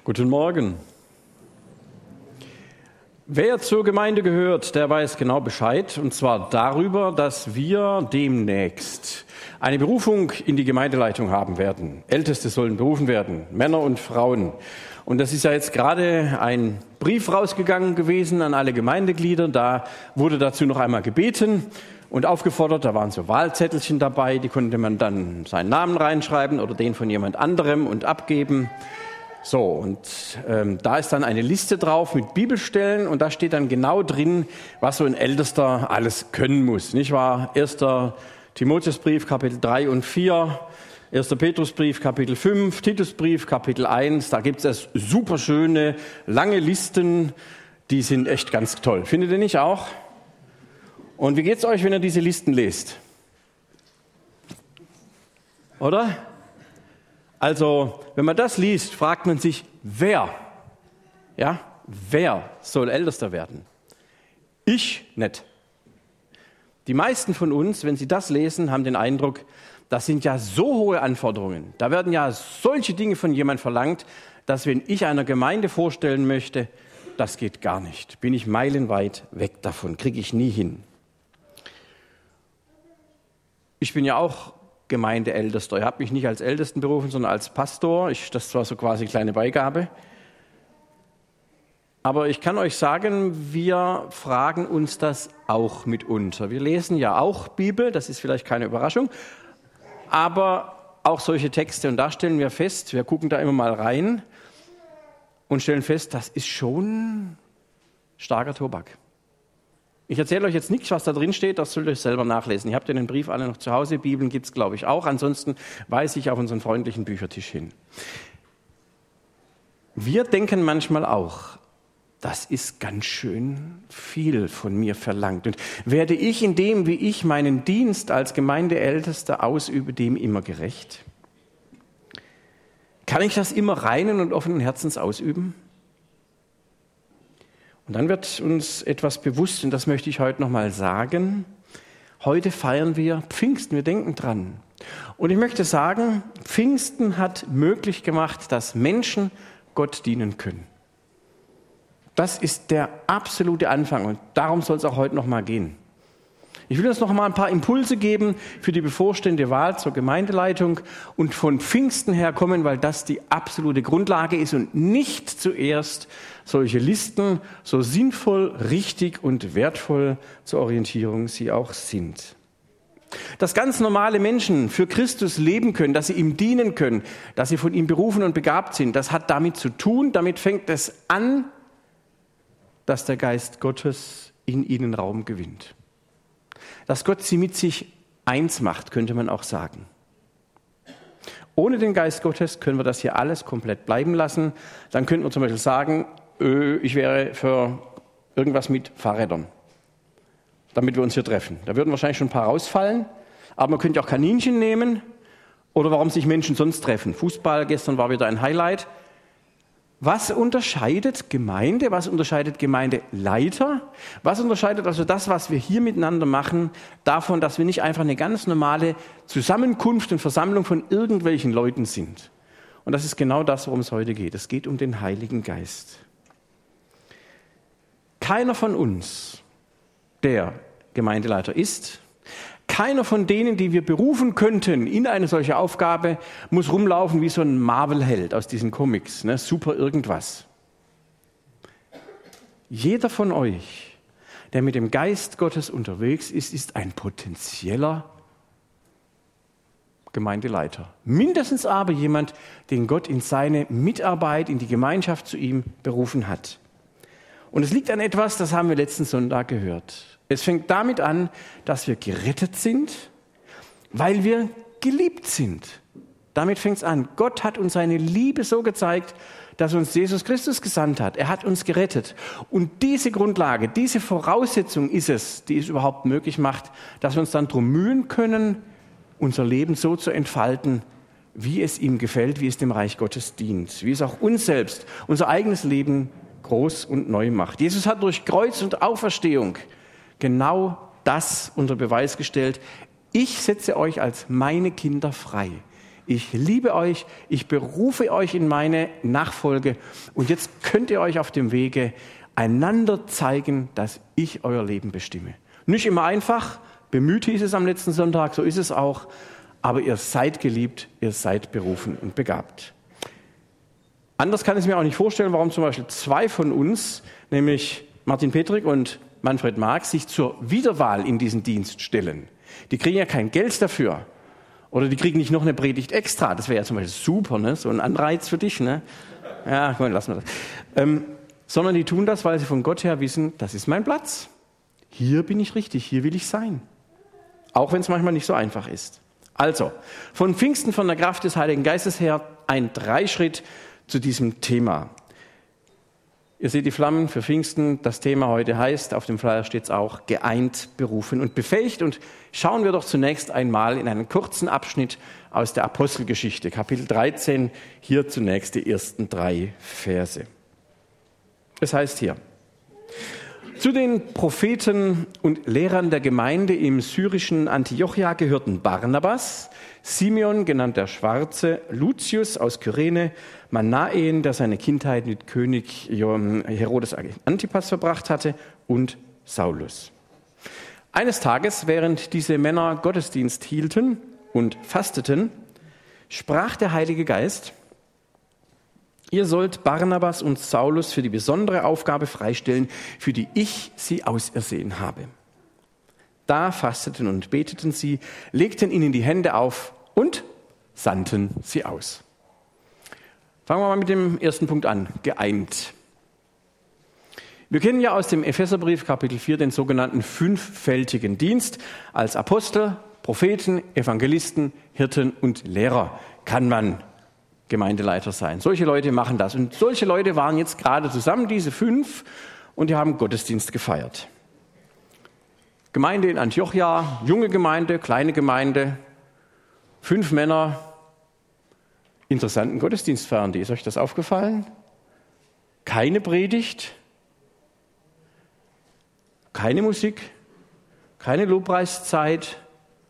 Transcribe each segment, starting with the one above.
Guten Morgen. Wer zur Gemeinde gehört, der weiß genau Bescheid, und zwar darüber, dass wir demnächst eine Berufung in die Gemeindeleitung haben werden. Älteste sollen berufen werden, Männer und Frauen. Und das ist ja jetzt gerade ein Brief rausgegangen gewesen an alle Gemeindeglieder. Da wurde dazu noch einmal gebeten und aufgefordert. Da waren so Wahlzettelchen dabei, die konnte man dann seinen Namen reinschreiben oder den von jemand anderem und abgeben. So, und da ist dann eine Liste drauf mit Bibelstellen und da steht dann genau drin, was so ein Ältester alles können muss. Nicht wahr? 1. Timotheusbrief, Kapitel 3 und 4, 1. Petrusbrief, Kapitel 5, Titusbrief, Kapitel 1. Da gibt es super schöne, lange Listen, die sind echt ganz toll. Findet ihr nicht auch? Und wie geht's euch, wenn ihr diese Listen lest? Oder? Also, wenn man das liest, fragt man sich, wer soll Ältester werden? Ich nicht. Die meisten von uns, wenn sie das lesen, haben den Eindruck, das sind ja so hohe Anforderungen. Da werden ja solche Dinge von jemandem verlangt, dass wenn ich einer Gemeinde vorstellen möchte, das geht gar nicht. Bin ich meilenweit weg davon, kriege ich nie hin. Ich bin ja auch Gemeindeältester. Ich habe mich nicht als Ältesten berufen, sondern als Pastor. Das war so quasi eine kleine Beigabe. Aber ich kann euch sagen, wir fragen uns das auch mitunter. Wir lesen ja auch Bibel, das ist vielleicht keine Überraschung, aber auch solche Texte. Und da stellen wir fest, wir gucken da immer mal rein und stellen fest, das ist schon starker Tobak. Ich erzähle euch jetzt nichts, was da drin steht, das sollt ihr euch selber nachlesen. Ihr habt ja den Brief alle noch zu Hause, Bibeln gibt es, glaube ich, auch. Ansonsten weise ich auf unseren freundlichen Büchertisch hin. Wir denken manchmal auch, das ist ganz schön viel von mir verlangt. Und werde ich in dem, wie ich meinen Dienst als Gemeindeältester ausübe, dem immer gerecht? Kann ich das immer reinen und offenen Herzens ausüben? Und dann wird uns etwas bewusst, und das möchte ich heute nochmal sagen. Heute feiern wir Pfingsten, wir denken dran. Und ich möchte sagen, Pfingsten hat möglich gemacht, dass Menschen Gott dienen können. Das ist der absolute Anfang und darum soll es auch heute nochmal gehen. Ich will uns noch mal ein paar Impulse geben für die bevorstehende Wahl zur Gemeindeleitung und von Pfingsten her kommen, weil das die absolute Grundlage ist und nicht zuerst solche Listen, so sinnvoll, richtig und wertvoll zur Orientierung sie auch sind. Dass ganz normale Menschen für Christus leben können, dass sie ihm dienen können, dass sie von ihm berufen und begabt sind, das hat damit zu tun, damit fängt es an, dass der Geist Gottes in ihnen Raum gewinnt. Dass Gott sie mit sich eins macht, könnte man auch sagen. Ohne den Geist Gottes können wir das hier alles komplett bleiben lassen. Dann könnten wir zum Beispiel sagen, ich wäre für irgendwas mit Fahrrädern, damit wir uns hier treffen. Da würden wahrscheinlich schon ein paar rausfallen, aber man könnte auch Kaninchen nehmen oder warum sich Menschen sonst treffen. Fußball, gestern war wieder ein Highlight. Was unterscheidet Gemeinde? Was unterscheidet Gemeindeleiter? Was unterscheidet also das, was wir hier miteinander machen, davon, dass wir nicht einfach eine ganz normale Zusammenkunft und Versammlung von irgendwelchen Leuten sind? Und das ist genau das, worum es heute geht. Es geht um den Heiligen Geist. Keiner von uns, der Gemeindeleiter ist, keiner von denen, die wir berufen könnten in eine solche Aufgabe, muss rumlaufen wie so ein Marvel-Held aus diesen Comics, ne? Super irgendwas. Jeder von euch, der mit dem Geist Gottes unterwegs ist, ist ein potenzieller Gemeindeleiter. Mindestens aber jemand, den Gott in seine Mitarbeit, in die Gemeinschaft zu ihm berufen hat. Und es liegt an etwas, das haben wir letzten Sonntag gehört. Es fängt damit an, dass wir gerettet sind, weil wir geliebt sind. Damit fängt es an. Gott hat uns seine Liebe so gezeigt, dass uns Jesus Christus gesandt hat. Er hat uns gerettet. Und diese Grundlage, diese Voraussetzung ist es, die es überhaupt möglich macht, dass wir uns dann darum mühen können, unser Leben so zu entfalten, wie es ihm gefällt, wie es dem Reich Gottes dient, wie es auch uns selbst, unser eigenes Leben groß und neu macht. Jesus hat durch Kreuz und Auferstehung genau das unter Beweis gestellt. Ich setze euch als meine Kinder frei. ich liebe euch, ich berufe euch in meine Nachfolge und jetzt könnt ihr euch auf dem Wege einander zeigen, dass ich euer Leben bestimme. Nicht immer einfach, bemüht hieß es am letzten Sonntag, so ist es auch, aber ihr seid geliebt, ihr seid berufen und begabt. Anders kann ich es mir auch nicht vorstellen, warum zum Beispiel 2 von uns, nämlich Martin Petrik und Manfred Marx, sich zur Wiederwahl in diesen Dienst stellen. Die kriegen ja kein Geld dafür. Oder die kriegen nicht noch eine Predigt extra. Das wäre ja zum Beispiel super, ne? So ein Anreiz für dich. Ne? Ja, komm, lassen wir das. Sondern die tun das, weil sie von Gott her wissen, das ist mein Platz. Hier bin ich richtig, hier will ich sein. Auch wenn es manchmal nicht so einfach ist. Also, von Pfingsten, von der Kraft des Heiligen Geistes her, ein 3-Schritt zu diesem Thema. Ihr seht die Flammen für Pfingsten. Das Thema heute heißt, auf dem Flyer steht es auch, geeint, berufen und befähigt. Und schauen wir doch zunächst einmal in einen kurzen Abschnitt aus der Apostelgeschichte, Kapitel 13, hier zunächst die ersten 3 Verse. Es heißt hier: Zu den Propheten und Lehrern der Gemeinde im syrischen Antiochia gehörten Barnabas, Simeon, genannt der Schwarze, Lucius aus Kyrene, Manaen, der seine Kindheit mit König Herodes Antipas verbracht hatte, und Saulus. Eines Tages, während diese Männer Gottesdienst hielten und fasteten, sprach der Heilige Geist: Ihr sollt Barnabas und Saulus für die besondere Aufgabe freistellen, für die ich sie ausersehen habe. Da fasteten und beteten sie, legten ihnen die Hände auf und sandten sie aus. Fangen wir mal mit dem ersten Punkt an, geeint. Wir kennen ja aus dem Epheserbrief Kapitel 4 den sogenannten 5-fältigen Dienst. Als Apostel, Propheten, Evangelisten, Hirten und Lehrer kann man Gemeindeleiter sein. Solche Leute machen das. Und solche Leute waren jetzt gerade zusammen, diese 5, und die haben Gottesdienst gefeiert. Gemeinde in Antiochia, junge Gemeinde, kleine Gemeinde, 5 Männer, interessanten Gottesdienst feiern die. Ist euch das aufgefallen? Keine Predigt, keine Musik, keine Lobpreiszeit.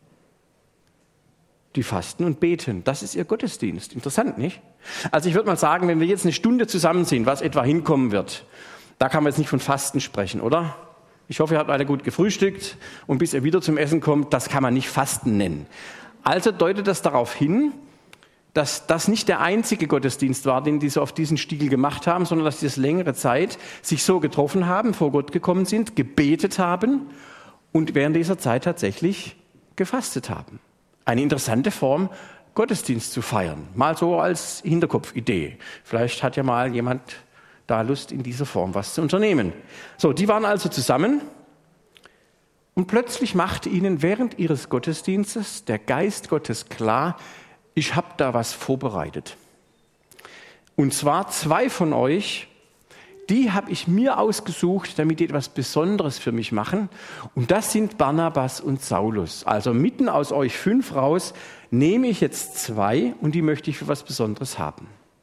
Die fasten und beten. Das ist ihr Gottesdienst. Interessant, nicht? Also ich würde mal sagen, wenn wir jetzt eine Stunde zusammen sind, was etwa hinkommen wird, da kann man jetzt nicht von Fasten sprechen, oder? Ich hoffe, ihr habt alle gut gefrühstückt und bis ihr wieder zum Essen kommt, das kann man nicht Fasten nennen. Also deutet das darauf hin, dass das nicht der einzige Gottesdienst war, den die so auf diesen Stil gemacht haben, sondern dass sie das längere Zeit sich so getroffen haben, vor Gott gekommen sind, gebetet haben und während dieser Zeit tatsächlich gefastet haben. Eine interessante Form, Gottesdienst zu feiern. Mal so als Hinterkopfidee. Vielleicht hat ja mal jemand da Lust, in dieser Form was zu unternehmen. So, die waren also zusammen und plötzlich machte ihnen während ihres Gottesdienstes der Geist Gottes klar: Ich habe da was vorbereitet. Und zwar 2 von euch, die habe ich mir ausgesucht, damit die etwas Besonderes für mich machen. Und das sind Barnabas und Saulus. Also mitten aus euch 5 raus nehme ich jetzt 2 und die möchte ich für was Besonderes haben.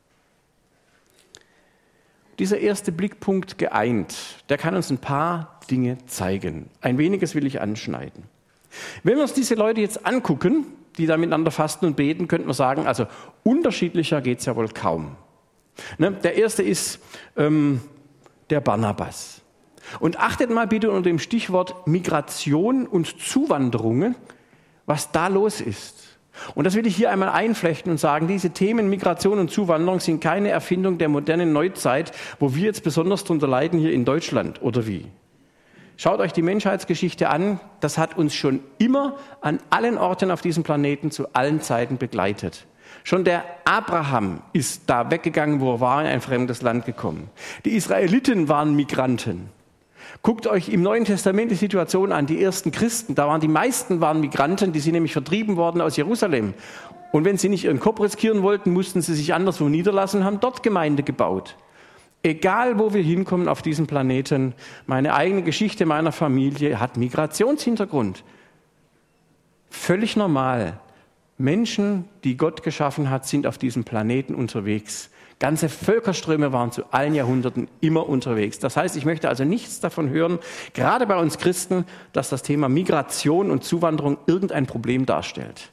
Dieser erste Blickpunkt, geeint, der kann uns ein paar Dinge zeigen. Ein weniges will ich anschneiden. Wenn wir uns diese Leute jetzt angucken, die da miteinander fasten und beten, könnten wir sagen, also unterschiedlicher geht es ja wohl kaum. Ne? Der erste ist der Barnabas. Und achtet mal bitte unter dem Stichwort Migration und Zuwanderung, was da los ist. Und das will ich hier einmal einflechten und sagen, diese Themen Migration und Zuwanderung sind keine Erfindung der modernen Neuzeit, wo wir jetzt besonders drunter leiden hier in Deutschland, oder wie? Schaut euch die Menschheitsgeschichte an, das hat uns schon immer an allen Orten auf diesem Planeten zu allen Zeiten begleitet. Schon der Abraham ist da weggegangen, wo er war, in ein fremdes Land gekommen. Die Israeliten waren Migranten. Guckt euch im Neuen Testament die Situation an, die ersten Christen, die meisten waren Migranten, die sind nämlich vertrieben worden aus Jerusalem. Und wenn sie nicht ihren Kopf riskieren wollten, mussten sie sich anderswo niederlassen und haben dort Gemeinde gebaut. Egal, wo wir hinkommen auf diesem Planeten, meine eigene Geschichte meiner Familie hat Migrationshintergrund. Völlig normal. Menschen, die Gott geschaffen hat, sind auf diesem Planeten unterwegs. Ganze Völkerströme waren zu allen Jahrhunderten immer unterwegs. Das heißt, ich möchte also nichts davon hören, gerade bei uns Christen, dass das Thema Migration und Zuwanderung irgendein Problem darstellt.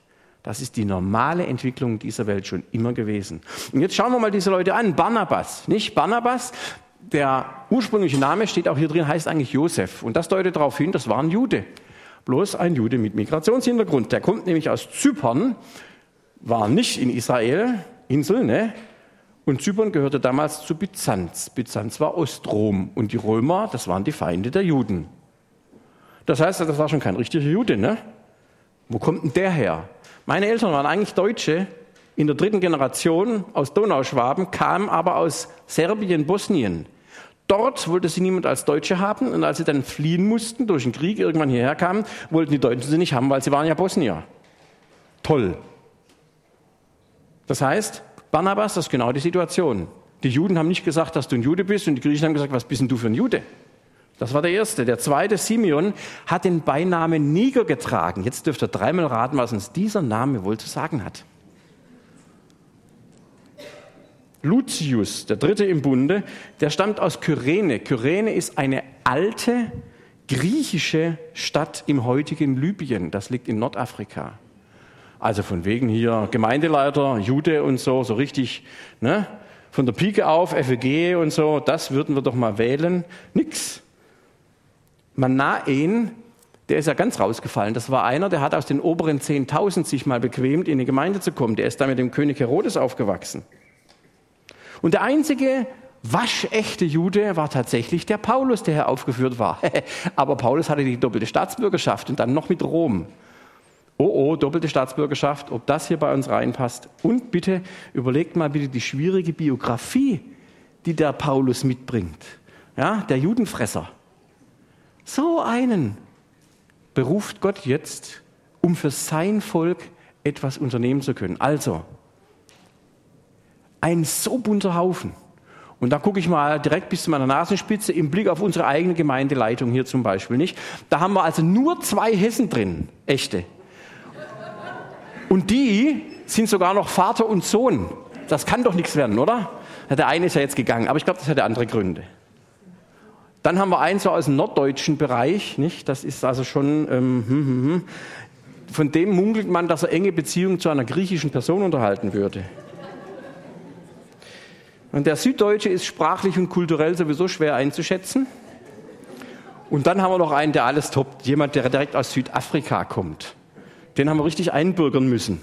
Das ist die normale Entwicklung dieser Welt schon immer gewesen. Und jetzt schauen wir mal diese Leute an. Barnabas, nicht? Barnabas, der ursprüngliche Name steht auch hier drin, heißt eigentlich Josef. Und das deutet darauf hin, das war ein Jude. Bloß ein Jude mit Migrationshintergrund. Der kommt nämlich aus Zypern, war nicht in Israel, Insel, ne? Und Zypern gehörte damals zu Byzanz. Byzanz war Ostrom. Und die Römer, das waren die Feinde der Juden. Das heißt, das war schon kein richtiger Jude, ne? Wo kommt denn der her? Meine Eltern waren eigentlich Deutsche, in der 3. Generation aus Donauschwaben, kamen aber aus Serbien, Bosnien. Dort wollte sie niemand als Deutsche haben und als sie dann fliehen mussten, durch den Krieg irgendwann hierher kamen, wollten die Deutschen sie nicht haben, weil sie waren ja Bosnier. Toll. Das heißt, Barnabas, das ist genau die Situation. Die Juden haben nicht gesagt, dass du ein Jude bist und die Griechen haben gesagt, was bist denn du für ein Jude? Das war der erste. Der zweite, Simeon, hat den Beinamen Niger getragen. Jetzt dürft ihr dreimal raten, was uns dieser Name wohl zu sagen hat. Lucius, der dritte im Bunde, der stammt aus Kyrene. Kyrene ist eine alte griechische Stadt im heutigen Libyen. Das liegt in Nordafrika. Also von wegen hier Gemeindeleiter, Jude und so richtig, ne? Von der Pike auf, FEG und so, das würden wir doch mal wählen. Nix. Manaen, der ist ja ganz rausgefallen. Das war einer, der hat aus den oberen 10.000 sich mal bequemt, in die Gemeinde zu kommen. Der ist da mit dem König Herodes aufgewachsen. Und der einzige waschechte Jude war tatsächlich der Paulus, der hier aufgeführt war. Aber Paulus hatte die doppelte Staatsbürgerschaft und dann noch mit Rom. Oh, doppelte Staatsbürgerschaft, ob das hier bei uns reinpasst. Und bitte, überlegt mal bitte die schwierige Biografie, die der Paulus mitbringt. Ja, der Judenfresser. So einen beruft Gott jetzt, um für sein Volk etwas unternehmen zu können. Also, ein so bunter Haufen. Und da gucke ich mal direkt bis zu meiner Nasenspitze im Blick auf unsere eigene Gemeindeleitung hier zum Beispiel, nicht? Da haben wir also nur 2 Hessen drin, echte. Und die sind sogar noch Vater und Sohn. Das kann doch nichts werden, oder? Der eine ist ja jetzt gegangen, aber ich glaube, das hatte andere Gründe. Dann haben wir einen so aus dem norddeutschen Bereich, nicht? Das ist also schon, von dem munkelt man, dass er enge Beziehungen zu einer griechischen Person unterhalten würde. Und der Süddeutsche ist sprachlich und kulturell sowieso schwer einzuschätzen. Und dann haben wir noch einen, der alles toppt, jemand, der direkt aus Südafrika kommt. Den haben wir richtig einbürgern müssen.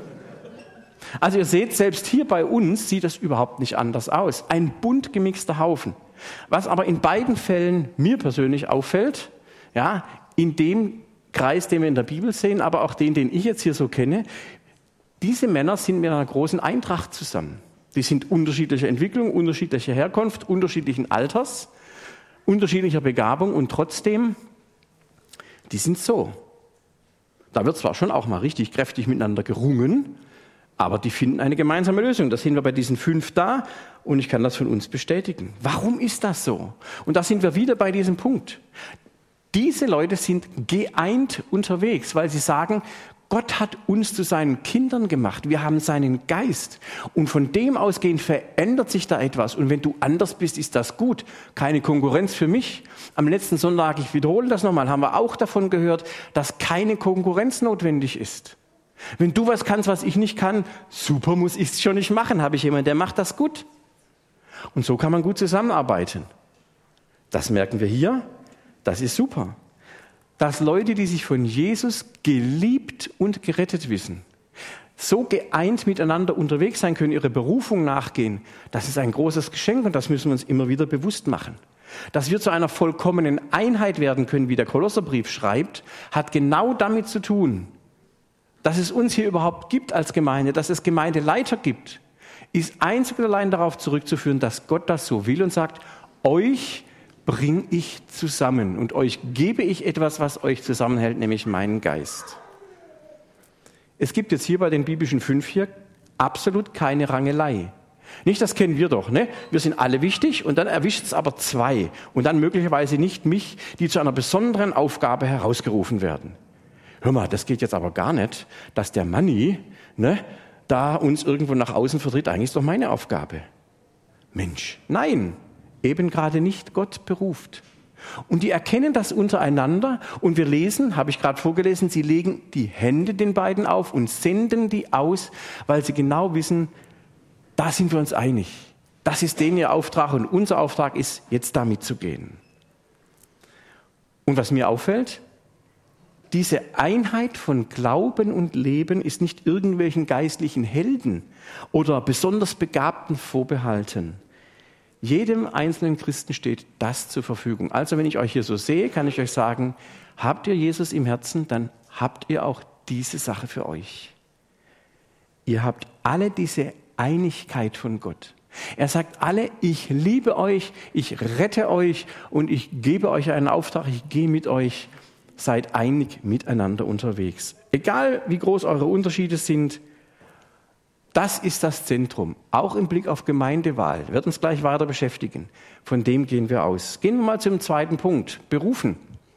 Also ihr seht, selbst hier bei uns sieht das überhaupt nicht anders aus. Ein bunt gemixter Haufen. Was aber in beiden Fällen mir persönlich auffällt, ja, in dem Kreis, den wir in der Bibel sehen, aber auch den ich jetzt hier so kenne, diese Männer sind mit einer großen Eintracht zusammen. Die sind unterschiedlicher Entwicklung, unterschiedlicher Herkunft, unterschiedlichen Alters, unterschiedlicher Begabung und trotzdem, die sind so. Da wird zwar schon auch mal richtig kräftig miteinander gerungen, aber die finden eine gemeinsame Lösung. Das sehen wir bei diesen 5 da und ich kann das von uns bestätigen. Warum ist das so? Und da sind wir wieder bei diesem Punkt. Diese Leute sind geeint unterwegs, weil sie sagen, Gott hat uns zu seinen Kindern gemacht. Wir haben seinen Geist. Und von dem ausgehend verändert sich da etwas. Und wenn du anders bist, ist das gut. Keine Konkurrenz für mich. Am letzten Sonntag, ich wiederhole das nochmal, haben wir auch davon gehört, dass keine Konkurrenz notwendig ist. Wenn du was kannst, was ich nicht kann, super, muss ich es schon nicht machen. Habe ich jemanden, der macht das gut. Und so kann man gut zusammenarbeiten. Das merken wir hier. Das ist super. Dass Leute, die sich von Jesus geliebt und gerettet wissen, so geeint miteinander unterwegs sein können, ihre Berufung nachgehen, das ist ein großes Geschenk und das müssen wir uns immer wieder bewusst machen. Dass wir zu einer vollkommenen Einheit werden können, wie der Kolosserbrief schreibt, hat genau damit zu tun, dass es uns hier überhaupt gibt als Gemeinde, dass es Gemeindeleiter gibt, ist einzig und allein darauf zurückzuführen, dass Gott das so will und sagt, euch bringe ich zusammen und euch gebe ich etwas, was euch zusammenhält, nämlich meinen Geist. Es gibt jetzt hier bei den biblischen 5 hier absolut keine Rangelei. Nicht, das kennen wir doch, ne? Wir sind alle wichtig und dann erwischt es aber 2 und dann möglicherweise nicht mich, die zu einer besonderen Aufgabe herausgerufen werden. Hör mal, das geht jetzt aber gar nicht, dass der Manni, ne, da uns irgendwo nach außen vertritt, eigentlich ist doch meine Aufgabe. Mensch, nein. Eben gerade nicht Gott beruft. Und die erkennen das untereinander und wir lesen, habe ich gerade vorgelesen, sie legen die Hände den beiden auf und senden die aus, weil sie genau wissen, da sind wir uns einig. Das ist denen ihr Auftrag und unser Auftrag ist, jetzt da mitzugehen. Und was mir auffällt, diese Einheit von Glauben und Leben ist nicht irgendwelchen geistlichen Helden oder besonders Begabten vorbehalten. Jedem einzelnen Christen steht das zur Verfügung. Also wenn ich euch hier so sehe, kann ich euch sagen, habt ihr Jesus im Herzen, dann habt ihr auch diese Sache für euch. Ihr habt alle diese Einigkeit von Gott. Er sagt alle, ich liebe euch, ich rette euch und ich gebe euch einen Auftrag, ich gehe mit euch. Seid einig miteinander unterwegs. Egal wie groß eure Unterschiede sind, das ist das Zentrum. Auch im Blick auf Gemeindewahl. Wird uns gleich weiter beschäftigen. Von dem gehen wir aus. Gehen wir mal zum zweiten Punkt. Berufen.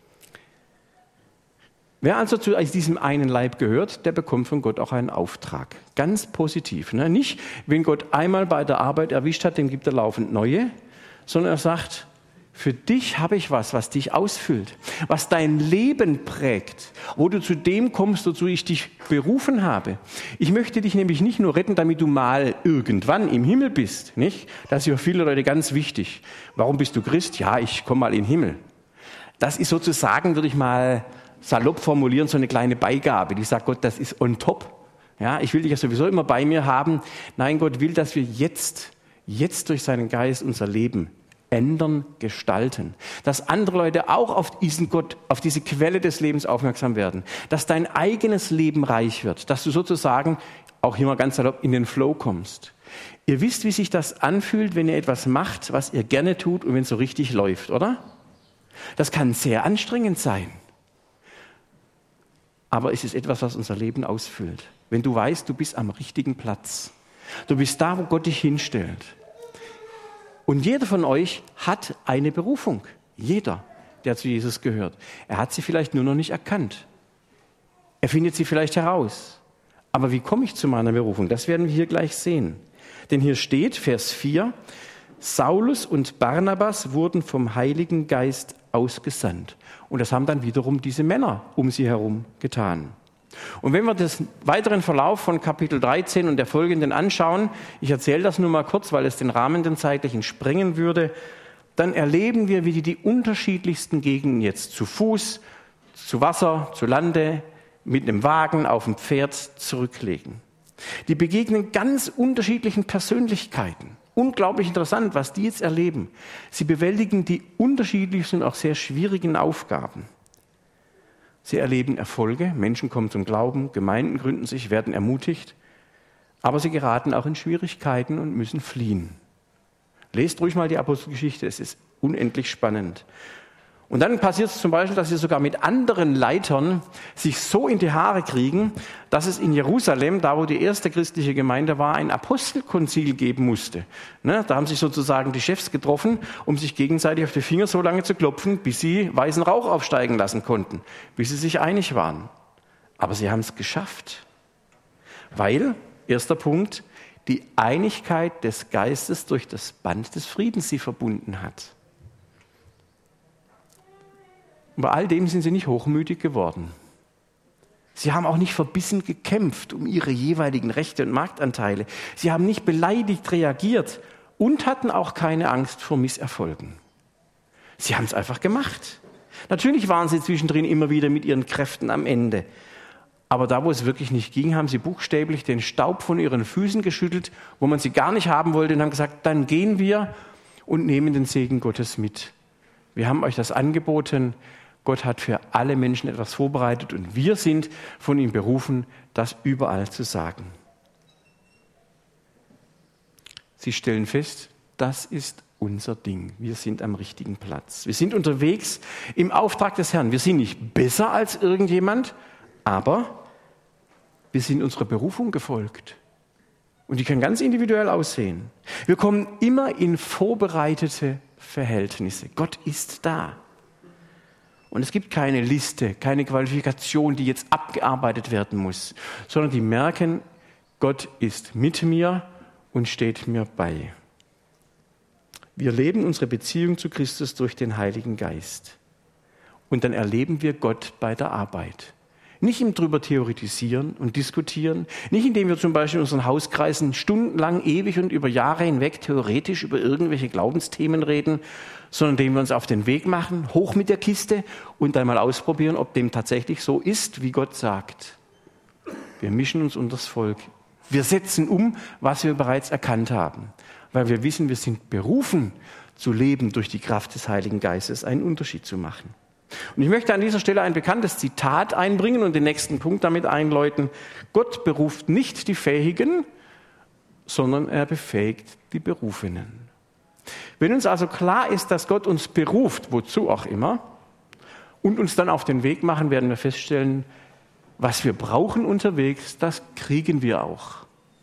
Wer also zu diesem einen Leib gehört, der bekommt von Gott auch einen Auftrag. Ganz positiv. Ne? Nicht, wenn Gott einmal bei der Arbeit erwischt hat, dem gibt er laufend neue, sondern er sagt, für dich habe ich was dich ausfüllt, was dein Leben prägt, wo du zu dem kommst, wozu ich dich berufen habe. Ich möchte dich nämlich nicht nur retten, damit du mal irgendwann im Himmel bist, nicht? Das ist für viele Leute ganz wichtig. Warum bist du Christ? Ja, ich komme mal in den Himmel. Das ist sozusagen, würde ich mal salopp formulieren, so eine kleine Beigabe, die sagt, Gott, das ist on top. Ja, ich will dich ja sowieso immer bei mir haben. Nein, Gott will, dass wir jetzt durch seinen Geist unser Leben ändern, gestalten. Dass andere Leute auch auf diesen Gott, auf diese Quelle des Lebens aufmerksam werden. Dass dein eigenes Leben reich wird. Dass du sozusagen, auch hier mal ganz salopp, in den Flow kommst. Ihr wisst, wie sich das anfühlt, wenn ihr etwas macht, was ihr gerne tut und wenn es so richtig läuft, oder? Das kann sehr anstrengend sein. Aber es ist etwas, was unser Leben ausfüllt. Wenn du weißt, du bist am richtigen Platz. Du bist da, wo Gott dich hinstellt. Und jeder von euch hat eine Berufung. Jeder, der zu Jesus gehört. Er hat sie vielleicht nur noch nicht erkannt. Er findet sie vielleicht heraus. Aber wie komme ich zu meiner Berufung? Das werden wir hier gleich sehen. Denn hier steht, Vers 4, Saulus und Barnabas wurden vom Heiligen Geist ausgesandt. Und das haben dann wiederum diese Männer um sie herum getan. Und wenn wir den weiteren Verlauf von Kapitel 13 und der folgenden anschauen, ich erzähle das nur mal kurz, weil es den Rahmen, den zeitlichen, sprengen würde, dann erleben wir, wie die unterschiedlichsten Gegenden jetzt zu Fuß, zu Wasser, zu Lande, mit einem Wagen, auf dem Pferd zurücklegen. Die begegnen ganz unterschiedlichen Persönlichkeiten. Unglaublich interessant, was die jetzt erleben. Sie bewältigen die unterschiedlichsten und auch sehr schwierigen Aufgaben. Sie erleben Erfolge, Menschen kommen zum Glauben, Gemeinden gründen sich, werden ermutigt, aber sie geraten auch in Schwierigkeiten und müssen fliehen. Lest ruhig mal die Apostelgeschichte, es ist unendlich spannend. Und dann passiert es zum Beispiel, dass sie sogar mit anderen Leitern sich so in die Haare kriegen, dass es in Jerusalem, da wo die erste christliche Gemeinde war, ein Apostelkonzil geben musste. Ne, da haben sich sozusagen die Chefs getroffen, um sich gegenseitig auf die Finger so lange zu klopfen, bis sie weißen Rauch aufsteigen lassen konnten, bis sie sich einig waren. Aber sie haben es geschafft, weil, erster Punkt, die Einigkeit des Geistes durch das Band des Friedens sie verbunden hat. Und bei all dem sind sie nicht hochmütig geworden. Sie haben auch nicht verbissen gekämpft um ihre jeweiligen Rechte und Marktanteile. Sie haben nicht beleidigt reagiert und hatten auch keine Angst vor Misserfolgen. Sie haben es einfach gemacht. Natürlich waren sie zwischendrin immer wieder mit ihren Kräften am Ende. Aber da, wo es wirklich nicht ging, haben sie buchstäblich den Staub von ihren Füßen geschüttelt, wo man sie gar nicht haben wollte, und haben gesagt, dann gehen wir und nehmen den Segen Gottes mit. Wir haben euch das angeboten. Gott hat für alle Menschen etwas vorbereitet und wir sind von ihm berufen, das überall zu sagen. Sie stellen fest, das ist unser Ding. Wir sind am richtigen Platz. Wir sind unterwegs im Auftrag des Herrn. Wir sind nicht besser als irgendjemand, aber wir sind unserer Berufung gefolgt. Und die kann ganz individuell aussehen. Wir kommen immer in vorbereitete Verhältnisse. Gott ist da. Und es gibt keine Liste, keine Qualifikation, die jetzt abgearbeitet werden muss, sondern die merken, Gott ist mit mir und steht mir bei. Wir leben unsere Beziehung zu Christus durch den Heiligen Geist. Und dann erleben wir Gott bei der Arbeit. Nicht im drüber theoretisieren und diskutieren, nicht indem wir zum Beispiel in unseren Hauskreisen stundenlang, ewig und über Jahre hinweg theoretisch über irgendwelche Glaubensthemen reden, sondern indem wir uns auf den Weg machen, hoch mit der Kiste und dann mal ausprobieren, ob dem tatsächlich so ist, wie Gott sagt. Wir mischen uns unter das Volk. Wir setzen um, was wir bereits erkannt haben, weil wir wissen, wir sind berufen zu leben durch die Kraft des Heiligen Geistes, einen Unterschied zu machen. Und ich möchte an dieser Stelle ein bekanntes Zitat einbringen und den nächsten Punkt damit einläuten. Gott beruft nicht die Fähigen, sondern er befähigt die Berufenen. Wenn uns also klar ist, dass Gott uns beruft, wozu auch immer, und uns dann auf den Weg machen, werden wir feststellen, was wir brauchen unterwegs, das kriegen wir auch.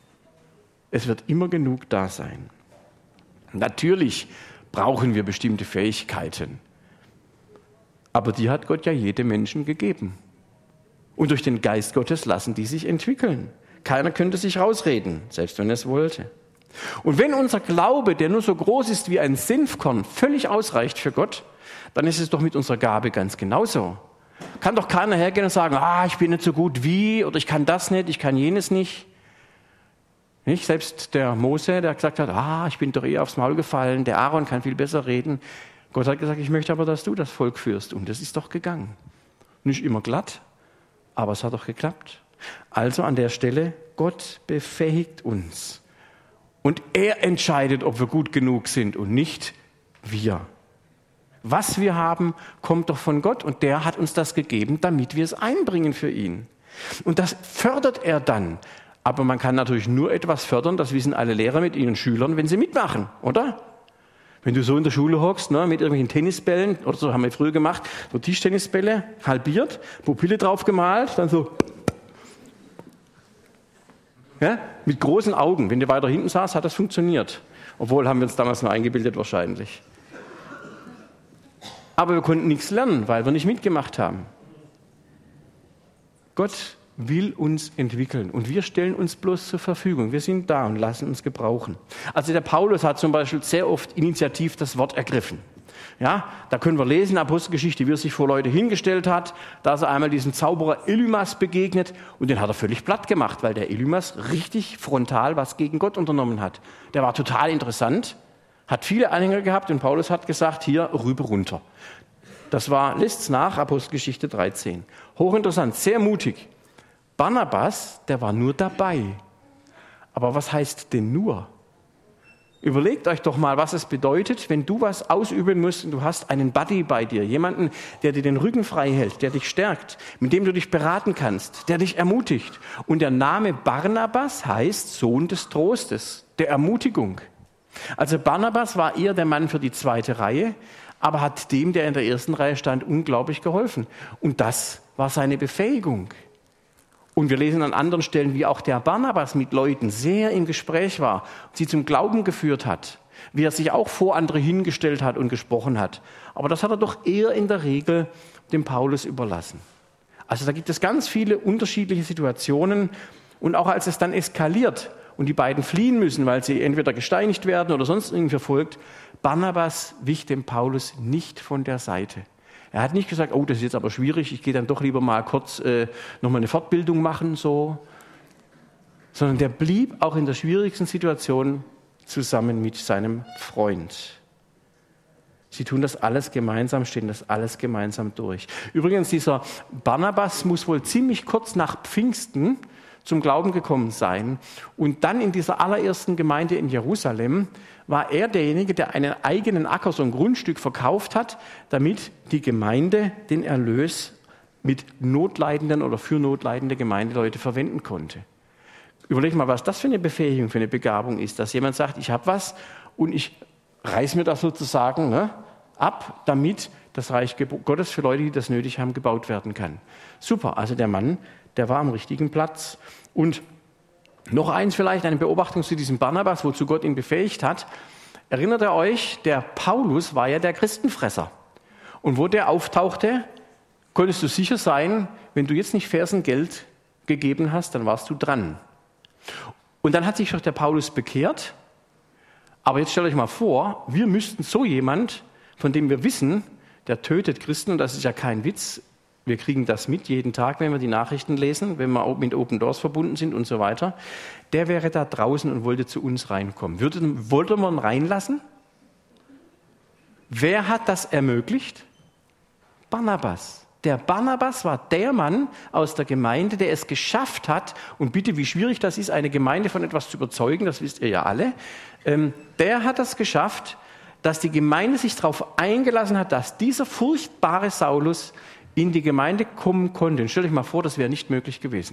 Es wird immer genug da sein. Natürlich brauchen wir bestimmte Fähigkeiten. Aber die hat Gott ja jedem Menschen gegeben. Und durch den Geist Gottes lassen die sich entwickeln. Keiner könnte sich rausreden, selbst wenn er es wollte. Und wenn unser Glaube, der nur so groß ist wie ein Senfkorn, völlig ausreicht für Gott, dann ist es doch mit unserer Gabe ganz genauso. Kann doch keiner hergehen und sagen, ich bin nicht so gut wie, oder ich kann das nicht, ich kann jenes nicht. Nicht? Selbst der Mose, der gesagt hat, ich bin doch eher aufs Maul gefallen, der Aaron kann viel besser reden. Gott hat gesagt, ich möchte aber, dass du das Volk führst. Und das ist doch gegangen. Nicht immer glatt, aber es hat doch geklappt. Also an der Stelle, Gott befähigt uns. Und er entscheidet, ob wir gut genug sind und nicht wir. Was wir haben, kommt doch von Gott und der hat uns das gegeben, damit wir es einbringen für ihn. Und das fördert er dann. Aber man kann natürlich nur etwas fördern, das wissen alle Lehrer mit ihren Schülern, wenn sie mitmachen, oder? Wenn du so in der Schule hockst, mit irgendwelchen Tennisbällen, oder so haben wir früher gemacht, so Tischtennisbälle, halbiert, Pupille drauf gemalt, dann so, ja, mit großen Augen. Wenn du weiter hinten saßt, hat das funktioniert. Obwohl, haben wir uns damals nur eingebildet wahrscheinlich. Aber wir konnten nichts lernen, weil wir nicht mitgemacht haben. Gott will uns entwickeln und wir stellen uns bloß zur Verfügung. Wir sind da und lassen uns gebrauchen. Also der Paulus hat zum Beispiel sehr oft initiativ das Wort ergriffen. Ja, da können wir lesen, Apostelgeschichte, wie er sich vor Leute hingestellt hat, da ist er einmal diesem Zauberer Elymas begegnet und den hat er völlig platt gemacht, weil der Elymas richtig frontal was gegen Gott unternommen hat. Der war total interessant, hat viele Anhänger gehabt und Paulus hat gesagt, hier rüber runter. Das war, lest's nach, Apostelgeschichte 13. Hochinteressant, sehr mutig. Barnabas, der war nur dabei. Aber was heißt denn nur? Überlegt euch doch mal, was es bedeutet, wenn du was ausüben musst und du hast einen Buddy bei dir, jemanden, der dir den Rücken frei hält, der dich stärkt, mit dem du dich beraten kannst, der dich ermutigt. Und der Name Barnabas heißt Sohn des Trostes, der Ermutigung. Also Barnabas war eher der Mann für die zweite Reihe, aber hat dem, der in der ersten Reihe stand, unglaublich geholfen. Und das war seine Befähigung. Und wir lesen an anderen Stellen, wie auch der Barnabas mit Leuten sehr im Gespräch war, sie zum Glauben geführt hat, wie er sich auch vor andere hingestellt hat und gesprochen hat. Aber das hat er doch eher in der Regel dem Paulus überlassen. Also da gibt es ganz viele unterschiedliche Situationen. Und auch als es dann eskaliert und die beiden fliehen müssen, weil sie entweder gesteinigt werden oder sonst irgendwie verfolgt, Barnabas wich dem Paulus nicht von der Seite. Er hat nicht gesagt, das ist jetzt aber schwierig, ich gehe dann doch lieber mal kurz nochmal eine Fortbildung machen, so. Sondern der blieb auch in der schwierigsten Situation zusammen mit seinem Freund. Sie tun das alles gemeinsam, stehen das alles gemeinsam durch. Übrigens, dieser Barnabas muss wohl ziemlich kurz nach Pfingsten zum Glauben gekommen sein. Und dann in dieser allerersten Gemeinde in Jerusalem war er derjenige, der einen eigenen Acker, so ein Grundstück verkauft hat, damit die Gemeinde den Erlös mit notleidenden oder für notleidende Gemeindeleute verwenden konnte. Überleg mal, was das für eine Befähigung, für eine Begabung ist, dass jemand sagt, ich habe was und ich reiß mir das sozusagen ab, damit das Reich Gottes für Leute, die das nötig haben, gebaut werden kann. Super, also der Mann, der war am richtigen Platz. Und noch eins vielleicht, eine Beobachtung zu diesem Barnabas, wozu Gott ihn befähigt hat. Erinnert ihr euch, der Paulus war ja der Christenfresser. Und wo der auftauchte, konntest du sicher sein, wenn du jetzt nicht Fersengeld gegeben hast, dann warst du dran. Und dann hat sich doch der Paulus bekehrt, Aber jetzt stellt euch mal vor, wir müssten so jemand, von dem wir wissen, der tötet Christen, und das ist ja kein Witz, wir kriegen das mit jeden Tag, wenn wir die Nachrichten lesen, wenn wir mit Open Doors verbunden sind und so weiter, der wäre da draußen und wollte zu uns reinkommen. Wollte man ihn reinlassen? Wer hat das ermöglicht? Barnabas. Der Barnabas war der Mann aus der Gemeinde, der es geschafft hat, und bitte, wie schwierig das ist, eine Gemeinde von etwas zu überzeugen, das wisst ihr ja alle, der hat es geschafft, dass die Gemeinde sich darauf eingelassen hat, dass dieser furchtbare Saulus in die Gemeinde kommen konnte. Und stellt euch mal vor, das wäre nicht möglich gewesen.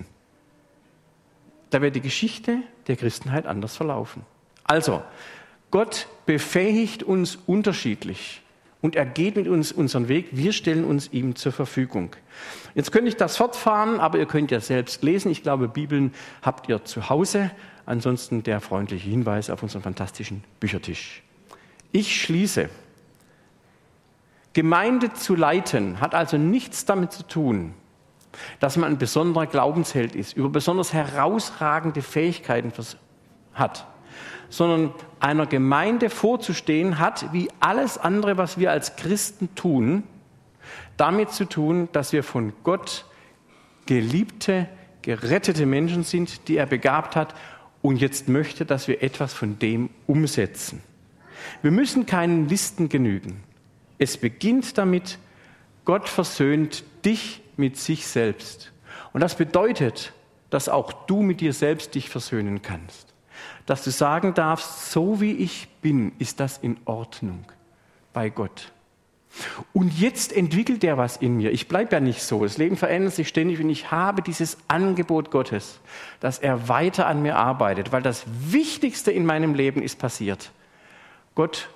Da wäre die Geschichte der Christenheit anders verlaufen. Also, Gott befähigt uns unterschiedlich und er geht mit uns unseren Weg. Wir stellen uns ihm zur Verfügung. Jetzt könnte ich das fortfahren, aber ihr könnt ja selbst lesen. Ich glaube, Bibeln habt ihr zu Hause. Ansonsten der freundliche Hinweis auf unseren fantastischen Büchertisch. Ich schließe. Gemeinde zu leiten hat also nichts damit zu tun, dass man ein besonderer Glaubensheld ist, über besonders herausragende Fähigkeiten hat, sondern einer Gemeinde vorzustehen hat, wie alles andere, was wir als Christen tun, damit zu tun, dass wir von Gott geliebte, gerettete Menschen sind, die er begabt hat und jetzt möchte, dass wir etwas von dem umsetzen. Wir müssen keinen Listen genügen. Es beginnt damit, Gott versöhnt dich mit sich selbst. Und das bedeutet, dass auch du mit dir selbst dich versöhnen kannst. Dass du sagen darfst, so wie ich bin, ist das in Ordnung bei Gott. Und jetzt entwickelt er was in mir. Ich bleibe ja nicht so. Das Leben verändert sich ständig und ich habe dieses Angebot Gottes, dass er weiter an mir arbeitet, weil das Wichtigste in meinem Leben ist passiert. Gott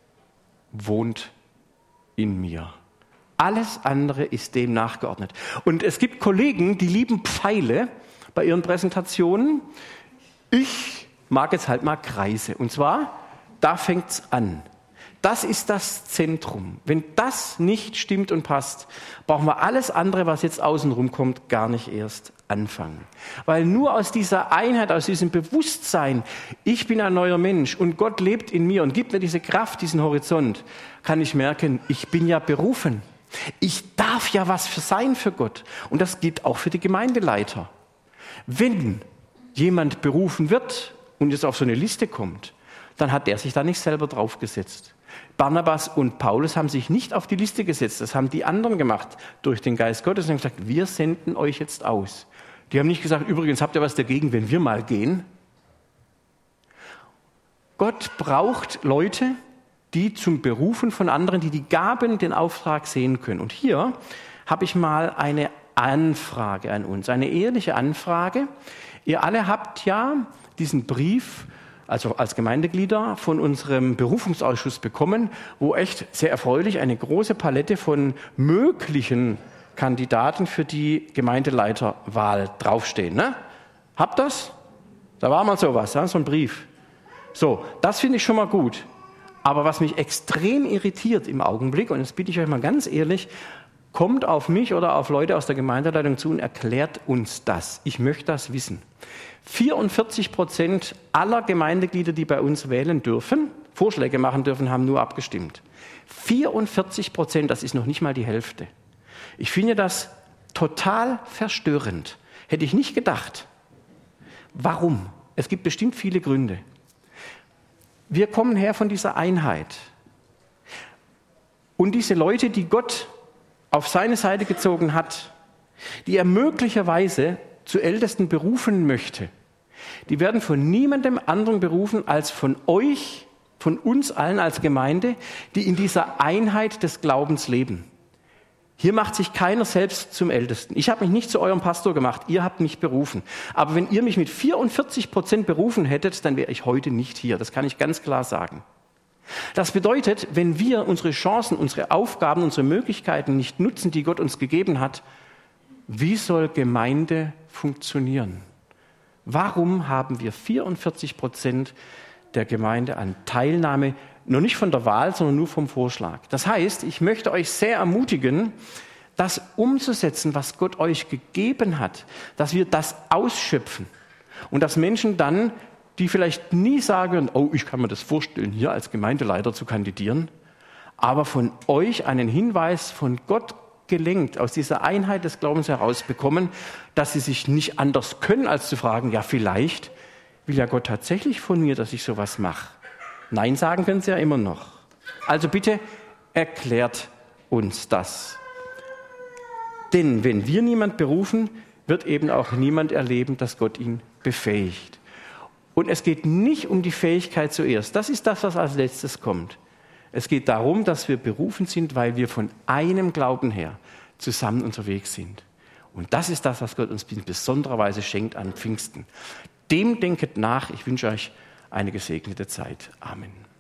wohnt in mir. Alles andere ist dem nachgeordnet. Und es gibt Kollegen, die lieben Pfeile bei ihren Präsentationen. Ich mag jetzt halt mal Kreise. Und zwar, da fängt es an. Das ist das Zentrum. Wenn das nicht stimmt und passt, brauchen wir alles andere, was jetzt außenrum kommt, gar nicht erst anfangen. Weil nur aus dieser Einheit, aus diesem Bewusstsein, ich bin ein neuer Mensch und Gott lebt in mir und gibt mir diese Kraft, diesen Horizont, kann ich merken, ich bin ja berufen. Ich darf ja was sein für Gott. Und das gilt auch für die Gemeindeleiter. Wenn jemand berufen wird und jetzt auf so eine Liste kommt, dann hat der sich da nicht selber draufgesetzt. Barnabas und Paulus haben sich nicht auf die Liste gesetzt, das haben die anderen gemacht durch den Geist Gottes und haben gesagt, wir senden euch jetzt aus. Die haben nicht gesagt, übrigens habt ihr was dagegen, wenn wir mal gehen. Gott braucht Leute, die zum Berufen von anderen, die die Gaben, den Auftrag sehen können. Und hier habe ich mal eine Anfrage an uns, eine ehrliche Anfrage. Ihr alle habt ja diesen Brief, also als Gemeindeglieder, von unserem Berufungsausschuss bekommen, wo echt sehr erfreulich eine große Palette von möglichen Kandidaten für die Gemeindeleiterwahl draufstehen. Ne? Habt das? Da war mal sowas, ja, so ein Brief. So, das finde ich schon mal gut. Aber was mich extrem irritiert im Augenblick, und jetzt bitte ich euch mal ganz ehrlich, kommt auf mich oder auf Leute aus der Gemeindeleitung zu und erklärt uns das. Ich möchte das wissen. 44% aller Gemeindeglieder, die bei uns wählen dürfen, Vorschläge machen dürfen, haben nur abgestimmt. 44%, das ist noch nicht mal die Hälfte. Ich finde das total verstörend. Hätte ich nicht gedacht. Warum? Es gibt bestimmt viele Gründe. Wir kommen her von dieser Einheit. Und diese Leute, die Gott auf seine Seite gezogen hat, die er möglicherweise zu Ältesten berufen möchte, die werden von niemandem anderen berufen als von euch, von uns allen als Gemeinde, die in dieser Einheit des Glaubens leben. Hier macht sich keiner selbst zum Ältesten. Ich habe mich nicht zu eurem Pastor gemacht, ihr habt mich berufen. Aber wenn ihr mich mit 44% berufen hättet, dann wäre ich heute nicht hier. Das kann ich ganz klar sagen. Das bedeutet, wenn wir unsere Chancen, unsere Aufgaben, unsere Möglichkeiten nicht nutzen, die Gott uns gegeben hat, wie soll Gemeinde funktionieren? Warum haben wir 44% der Gemeinde an Teilnahme, noch nicht von der Wahl, sondern nur vom Vorschlag? Das heißt, ich möchte euch sehr ermutigen, das umzusetzen, was Gott euch gegeben hat, dass wir das ausschöpfen und dass Menschen dann die vielleicht nie sagen, oh, ich kann mir das vorstellen, hier als Gemeindeleiter zu kandidieren, aber von euch einen Hinweis von Gott gelenkt, aus dieser Einheit des Glaubens herausbekommen, dass sie sich nicht anders können, als zu fragen, ja, vielleicht will ja Gott tatsächlich von mir, dass ich sowas mache. Nein sagen können sie ja immer noch. Also bitte erklärt uns das. Denn wenn wir niemand berufen, wird eben auch niemand erleben, dass Gott ihn befähigt. Und es geht nicht um die Fähigkeit zuerst. Das ist das, was als letztes kommt. Es geht darum, dass wir berufen sind, weil wir von einem Glauben her zusammen unterwegs sind. Und das ist das, was Gott uns in besonderer Weise schenkt an Pfingsten. Dem denket nach. Ich wünsche euch eine gesegnete Zeit. Amen.